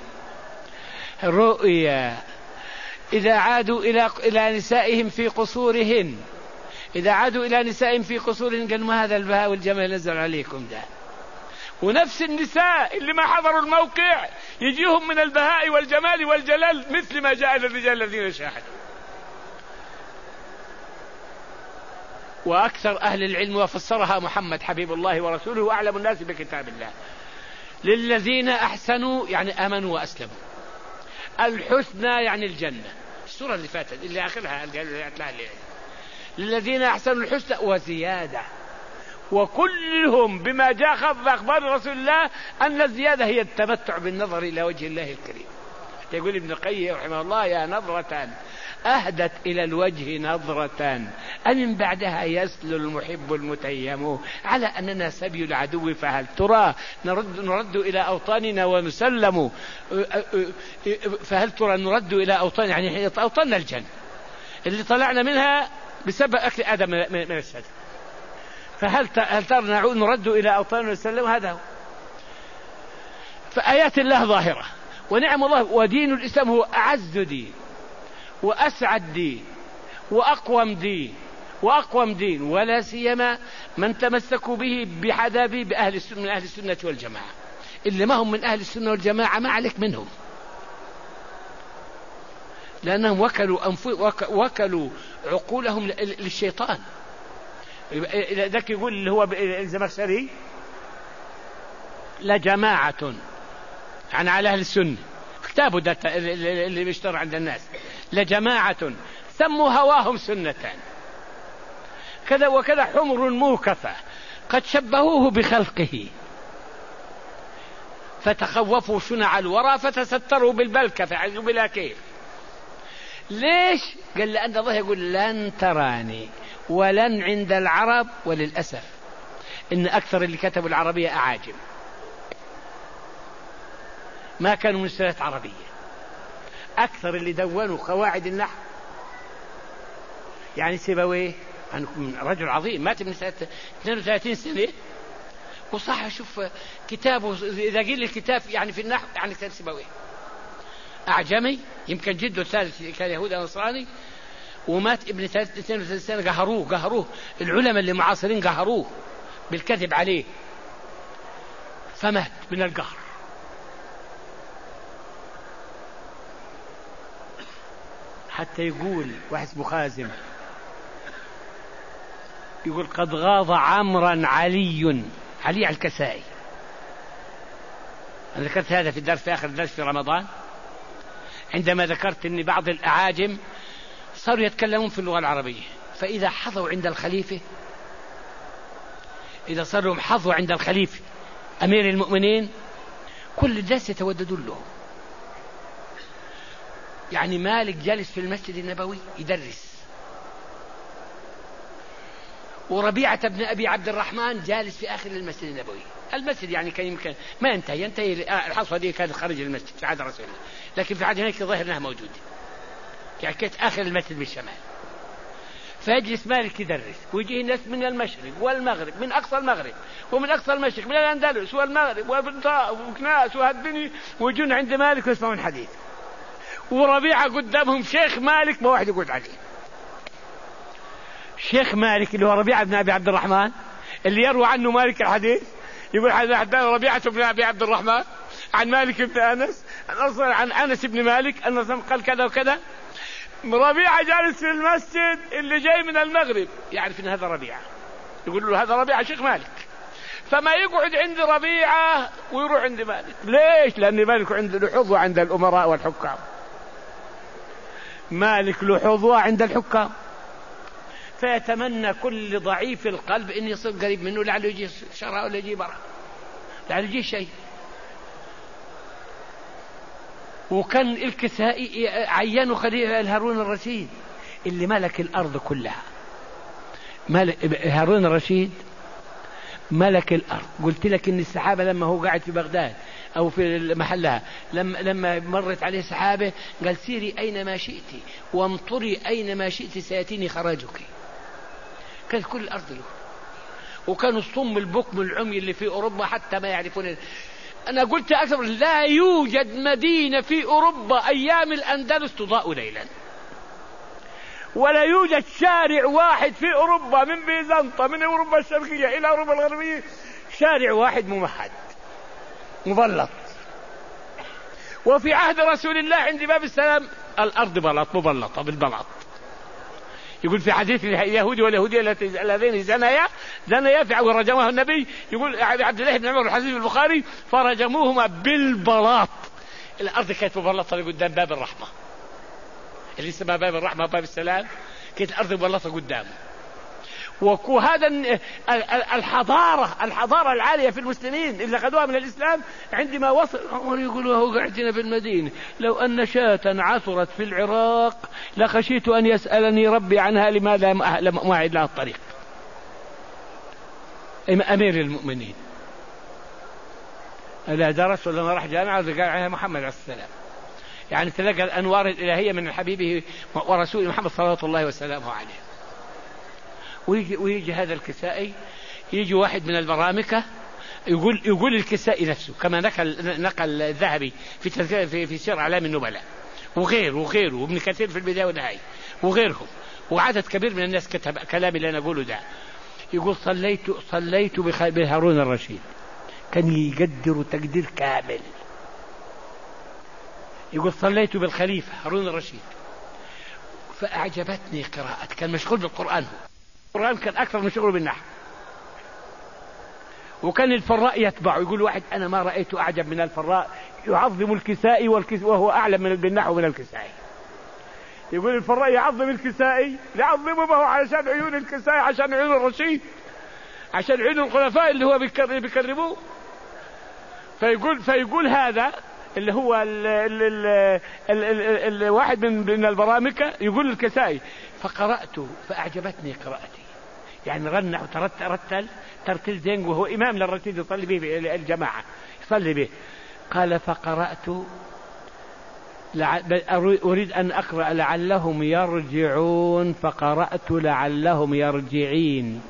A: رؤيا. إذا عادوا إلى إلى نسائهم في قصورهن، إذا عادوا إلى نسائهم في قصورهن قالوا ما هذا البهاء والجمال نزل عليكم ده. ونفس النساء اللي ما حضروا الموقع يجيهم من البهاء والجمال والجلال مثل ما جاء للرجال الذين شاهدوا. وأكثر أهل العلم وفسرها محمد حبيب الله ورسوله وأعلم الناس بكتاب الله: للذين أحسنوا يعني آمنوا وأسلموا، الحسنى يعني الجنة، السورة اللي فاتت اللي آخرها للذين أحسنوا الحسنى وزيادة، وكلهم بما جاء خاض أخبار رسول الله أن الزيادة هي التمتع بالنظر إلى وجه الله الكريم. يقول ابن القيم رحمه الله: يا نظرة أهدت إلى الوجه نظرة أمن بعدها يسل المحب المتيم على أننا سبي العدو، فهل ترى نرد, نرد إلى أوطاننا ونسلم، فهل ترى نرد إلى أوطان يعني أوطاننا الجنة اللي طلعنا منها بسبب أكل آدم من الشجر، فهل هل ترى نرد إلى أوطاننا ونسلم؟ هذا هو. فآيات الله ظاهرة ونعم الله، ودين الإسلام هو أعز دين وأسعد دين وأقوم دين وأقوم دين، ولا سيما من تمسكوا به بحذابه بأهل السنة من أهل السنة والجماعة. اللي ما هم من أهل السنة والجماعة ما عليك منهم، لأنهم وكلوا أنف... وكلوا عقولهم للشيطان. ذاك يقول اللي هو الزمخشري: لجماعة عن على أهل السنة، كتابه ده اللي بيشترى عند الناس: لجماعة سموا هواهم سنة كذا وكذا حمر موكفة قد شبهوه بخلقه فتخوفوا شنع الورى فتستروا بالبلكة فعزوا بلا كيف. ليش؟ قال لأن الله يقول لن تراني ولن عند العرب، وللأسف إن أكثر اللي كتبوا العربية أعاجم ما كانوا من سنة عربية. أكثر اللي دونوا قواعد النحو يعني سيبويه رجل عظيم مات من سنة اثنين وثلاثين سنة وصح شوف كتابه، إذا قيل الكتاب يعني في النحو يعني كتاب سيبويه أعجمي يمكن جده الثالث كان يهودي نصراني، ومات ابن اثنين وثلاثين سنة. قهروه قهروه العلماء اللي معاصرين قهروه بالكذب عليه فمات من القهر. حتى يقول واحد اسمه خازم يقول: قد غاض عمرا علي علي الكسائي. أنا ذكرت هذا في الدرس في آخر الدرس في رمضان، عندما ذكرت أن بعض الأعاجم صاروا يتكلمون في اللغة العربية، فإذا حظوا عند الخليفة، إذا صاروا حظوا عند الخليفة أمير المؤمنين كل الناس يتوددون له. يعني مالك جالس في المسجد النبوي يدرس، وربيعة بن أبي عبد الرحمن جالس في آخر المسجد النبوي. المسجد يعني كان يمكن ما ينتهي ينتهي الحصوة دي كانت خارج المسجد في عهد رسول الله، لكن في عهد هناك ظاهر أنها موجودة، يعني كانت آخر المسجد بالشمال. فيجلس مالك يدرس ويجيه الناس من المشرق والمغرب، من أقصى المغرب ومن أقصى المشرق، من الأندلس والمغرب وكناس وهالدنيا، ويجون عند مالك ويسمعون حديث. وربيعة قدامهم شيخ مالك ما واحد يقعد عليه. شيخ مالك اللي هو ربيعة بن أبي عبد الرحمن اللي يروى عنه مالك الحديث، يقول حدثنا ربيعة بن أبي عبد الرحمن عن مالك بن أنس عن أنس بن مالك أن قال كذا وكذا. ربيعة جالس في المسجد اللي جاي من المغرب يعرف ان هذا ربيعة، يقول له هذا ربيعة شيخ مالك، فما يقعد عند ربيعة ويروح عند مالك. ليش؟ لأن مالك عنده له حظوة عند الأمراء والحكام، مالك له حظوة عند الحكام، فيتمنى كل ضعيف القلب ان يصير قريب منه لعله يجي شرع ولا يجي برا، لعله يجي شيء. وكان الكسائي عينوا خليفة هارون الرشيد اللي ملك الأرض كلها. ملك هارون الرشيد ملك الأرض. قلت لك إن السحابة لما هو قاعد في بغداد أو في محلها لما, لما مرت عليه سحابة قال سيري أينما شئت وامطري أينما شئت سيأتيني خراجك. كانت كل الأرض له. وكانوا الصم البكم العمي اللي في أوروبا حتى ما يعرفون. أنا قلت أكثر لا يوجد مدينة في أوروبا أيام الأندلس تضاء ليلا، ولا يوجد شارع واحد في أوروبا من بيزنطة من أوروبا الشرقية إلى أوروبا الغربية شارع واحد ممهد مبلط. وفي عهد رسول الله عند باب السلام الأرض بلط مبلطة بالبلط. يقول في حديث اليهودي واليهودية اللذين زنيا زنيا ورجمه النبي، يقول عبد الله بن عمر الحديث البخاري فرجموهما بالبلاط. الأرض كانت مبلطة قدام باب الرحمة اللي اسمها باب الرحمة باب السلام، كانت الأرض مبلطة قدامه. وهذا الحضارة الحضارة العالية في المسلمين اللي أخذوها من الإسلام عندما وصل عمر يقولوا هو قاعدين في المدينة لو أن شاة عثرت في العراق لخشيت أن يسألني ربي عنها لماذا لم أعد لها الطريق. أمير المؤمنين لا درس ولا ما راح جامعة وقال عليها محمد عليه السلام، يعني تلقى الأنوار الإلهية من حبيبه ورسوله محمد صلى الله وسلامه عليه. ويجي, ويجي هذا الكسائي يجي واحد من البرامكة يقول يقول الكسائي نفسه كما نقل نقل الذهبي في في في سير أعلام النبلاء وغيره وغيره وابن كثير في البداية والنهاية وغيرهم وعدد كبير من الناس كتب كلامي اللي أنا أقوله ده. يقول صليت صليت بهارون الرشيد، كان يقدر تقدير كامل. يقول صليت بالخليفة هارون الرشيد فأعجبتني قراءة، كان مشغول بالقرآن، القرآن كان أكثر من شغله بالنحو، وكان الفراء يتبع. يقول واحد أنا ما رأيت أعجب من الفراء يعظم الكسائي وهو أعلم من بالنحو من الكسائي. يقول الفراء يعظم الكسائي يعظمه ما هو عشان عيون الكسائي عشان عيون الرشيد عشان عيون الخلفاء اللي هو بيكرموه. فيقول فيقول هذا اللي هو ال ال ال ال ال الواحد من من البرامكة يقول الكسائي فقرأت فأعجبتني قراءتي، يعني رنع وترتل ترتيل زين وهو إمام للرشيد يصلي به الجماعة يصلي به. قال فقرأت أريد أن أقرأ لعلهم يرجعون فقرأت لعلهم يرجعين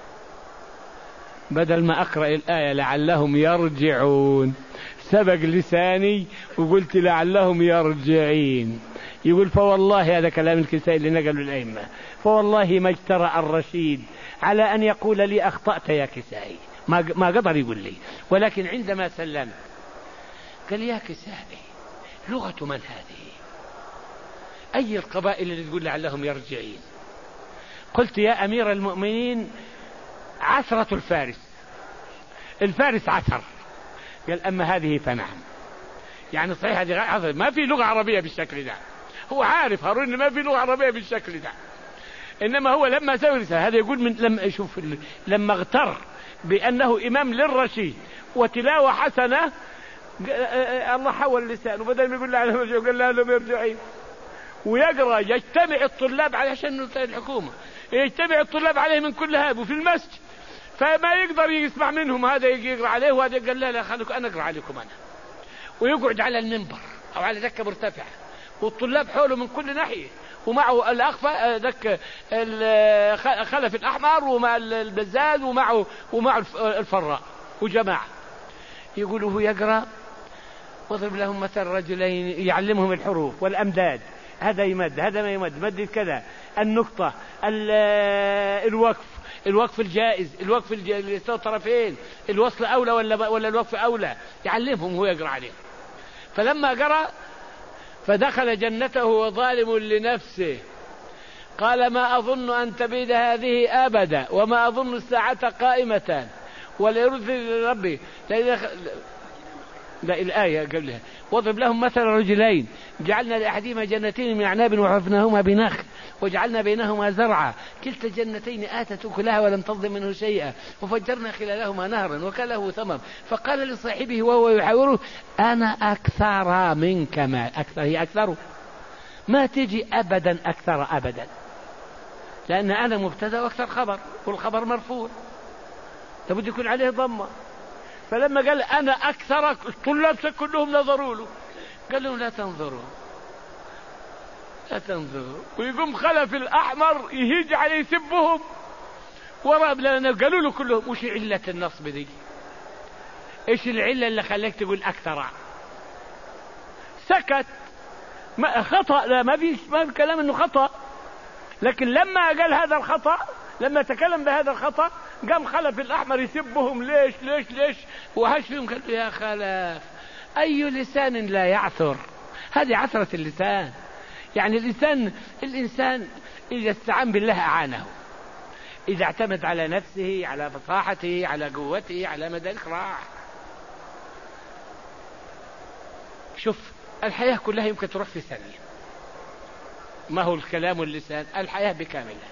A: بدل ما أقرأ الآية لعلهم يرجعون سبق لساني وقلت لعلهم يرجعين. يقول فوالله هذا كلام الكسائي اللي نقلوا الأئمة فوالله ما اجترأ الرشيد على أن يقول لي أخطأت يا كسائي، ما ما قدر يقول لي، ولكن عندما سلمت قال يا كسائي لغة من هذه؟ أي القبائل اللي تقول لعلهم يرجعين؟ قلت يا أمير المؤمنين عثرة الفارس، الفارس عثر. قال أما هذه فنعم، يعني صحيح هذه ما في لغة عربية بالشكل ده، هو عارف هارون ما في لغة عربية بالشكل ده، إنما هو لما سوي هذا يقول من لما شوف لما اغتر بأنه إمام للرشيد وتلاوة حسنة الله حول لسانه بدل ما يقول لعلهم يرجعون قال لهم يرجعين. ويقرأ يجتمع الطلاب علشان الحكومة يجتمع الطلاب عليه من كل هذا وفي المسجد فما يقدر يسمع منهم، هذا يقرأ عليه وهذا قال لا لا خليكم أنا أقرأ عليكم أنا. ويقعد على المنبر أو على دكة مرتفعة والطلاب حوله من كل ناحية ومعه الأخفى دك خلف الأحمر ومع البزاز ومعه ومعه الفراء وجماعة. يقول هو يقرأ واضرب لهم مثل رجلين يعلمهم الحروف والأمداد، هذا يمد هذا ما يمد، مد كذا، النقطة، الوقف، الوقف الجائز، الوقف اللي طرفين، الوصل أولى ولا ولا الوقف أولى، يعلمهم هو يقرأ عليه. فلما قرأ فدخل جنته وظالم لنفسه قال ما أظن أن تبيد هذه أبدا وما أظن الساعة قائمة وليرد لربي. لا الآية قبلها واضرب لهم مثل رجلين جعلنا لأحدهما جنتين من أعناب وحفظناهما بنخل وجعلنا بينهما زرعا كلتا الجنتين آتت أكلها ولم تظلم منه شيئا وفجرنا خلالهما نهرا وكله ثمر فقال لصاحبه وهو يحاوره أنا أكثر منك مال. أكثر هي أكثر ما تجي أبدا أكثر أبدا، لأن أنا مبتدأ وأكثر خبر والخبر مرفوع لابد يكون عليه ضمة. فلما قال أنا أكثر الطلاب كلهم نظروا له قال لهم لا تنظروا لا تنظروا ويقوم خلف الأحمر يهيج عليه يسبهم وراب لنا قالوا له كلهم وش علة النصب دي؟ إيش العلة اللي خليك تقول أكثر؟ سكت ما خطأ، لا ما في ما في كلام إنه خطأ، لكن لما قال هذا الخطأ لما تكلم بهذا الخطأ قام خلف الأحمر يسبهم ليش ليش ليش وهش فيهم. قال يا خلاف أي لسان لا يعثر، هذه عثرة اللسان. يعني الإنسان الإنسان إذا استعان بالله أعانه، إذا اعتمد على نفسه على فصاحته على قوته على مدى الإقراع. شوف الحياة كلها يمكن تروح في ثانية، ما هو الكلام واللسان، الحياة بكاملها.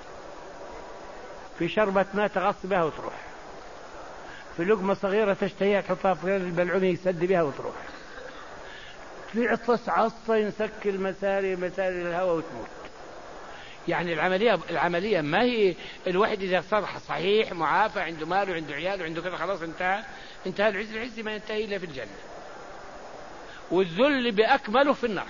A: في شربة ماء تغص بها وتروح، في لقمة صغيرة تشتهيها تحطها في غير البلعوم يسد بها وتروح، في عطس عصة ينسكر مساري مساري الهواء وتموت. يعني العملية العملية ما هي الواحد إذا صار صحيح معافى عنده مال وعنده عيال وعنده كذا خلاص انتهى انتهى العز. العز ما ينتهي إلا في الجنة، والذل بأكمله في النار،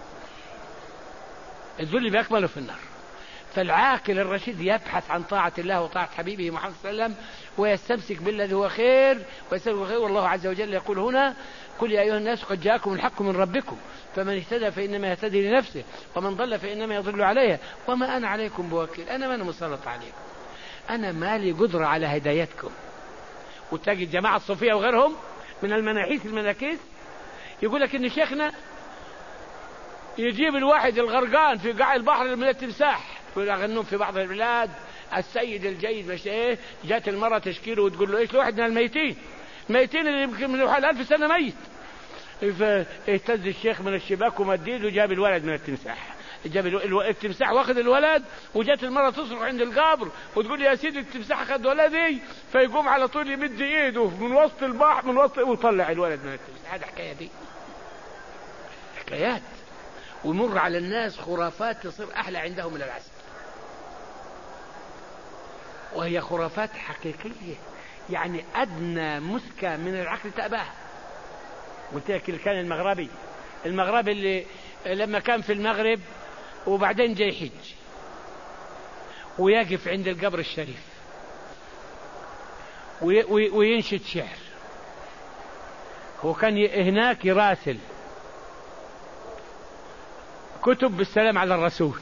A: الذل بأكمله في النار. فالعاقل الرشيد يبحث عن طاعة الله وطاعة حبيبه محمد صلى الله عليه وسلم ويستمسك بالذي هو خير ويستمسك خير. والله عز وجل يقول هنا قل يا أيها الناس قد جاءكم الحق من ربكم فمن اهتدى فإنما يهتدي لنفسه ومن ضل فإنما يضل عليها وما أنا عليكم بوكيل. أنا ما أنا مسلط عليكم، أنا مالي قدرة على هدايتكم. وتلاقي الجماعة الصوفية وغيرهم من المناحيس المناكيس يقول لك إن شيخنا يجيب الواحد الغرقان في قاع البحر من التمساح ويغنون في بعض البلاد السيد الجيد مش ايه، جات المرة تشكيله وتقول له ايش الواحد من الميتين الميتين اللي يمكن من حوالي ألف سنة ميت. فاهتز الشيخ من الشباك ومديد وجاب الولد من التمساح، جاب التمساح واخذ الولد وجات المرة تصرخ عند القبر وتقول يا سيدي التمساح اخذ ولدي، فيقوم على طول يمد ايده من وسط البحر من وسط ويطلع الولد من التمساح. هذا حكاية دي حكايات، ويمر على الناس خرافات تصير أحلى عندهم من العسل، وهي خرافات حقيقية يعني أدنى مسكة من العقل تأباها. قلت لك كان المغربي المغربي اللي لما كان في المغرب وبعدين جاي حج ويقف عند القبر الشريف وينشد شعر، هو كان هناك يراسل كتب بالسلام على الرسول.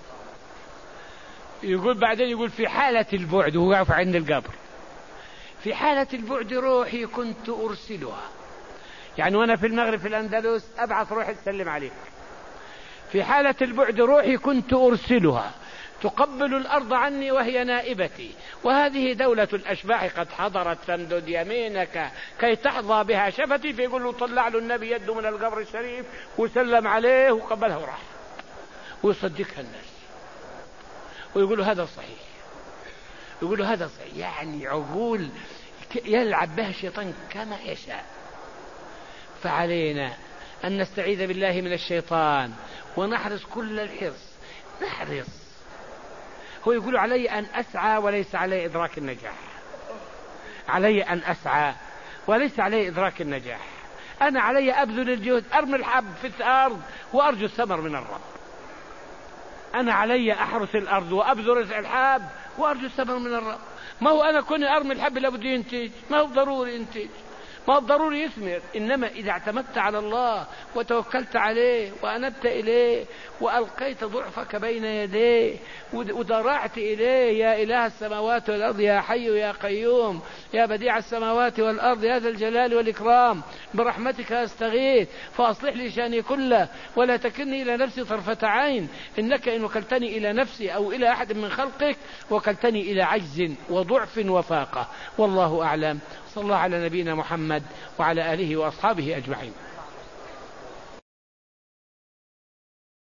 A: يقول بعدين يقول في حالة البعد وهو واقف عند القبر، في حالة البعد روحي كنت أرسلها، يعني وأنا في المغرب في الأندلس أبعث روحي تسلم عليك. في حالة البعد روحي كنت أرسلها تقبل الأرض عني وهي نائبتي، وهذه دولة الأشباح قد حضرت فامدد يمينك كي تحظى بها شفتي. فيقول له طلع له النبي يده من القبر الشريف وسلم عليه وقبلها وراح، ويصدقها الناس ويقولوا هذا صحيح، يقولوا هذا صحيح. يعني عقول يلعب بها الشيطان كما يشاء. فعلينا أن نستعيذ بالله من الشيطان ونحرص كل الحرص، نحرص. هو يقول علي أن أسعى وليس علي إدراك النجاح، علي أن أسعى وليس علي إدراك النجاح. أنا علي أبذل الجهد، أرمي الحب في الأرض وأرجو الثمر من الرب. أنا علي أحرث الأرض وأبذر الحب وأرجو الثمر من الرب. ما هو أنا كوني أرمي الحب لابد ينتج، ما هو ضروري ينتج. ما الضروري يثمر، إنما إذا اعتمدت على الله وتوكلت عليه وأنبت إليه وألقيت ضعفك بين يديه ودرعت إليه: يا إله السماوات والأرض، يا حي يا قيوم، يا بديع السماوات والأرض، يا ذا الجلال والإكرام، برحمتك أستغيث فأصلح لي شأني كله ولا تكلني إلى نفسي طرفة عين، إنك إن وكلتني إلى نفسي أو إلى أحد من خلقك وكلتني إلى عجز وضعف وفاقة، والله أعلم. صلى الله على نبينا محمد وعلى آله وأصحابه أجمعين.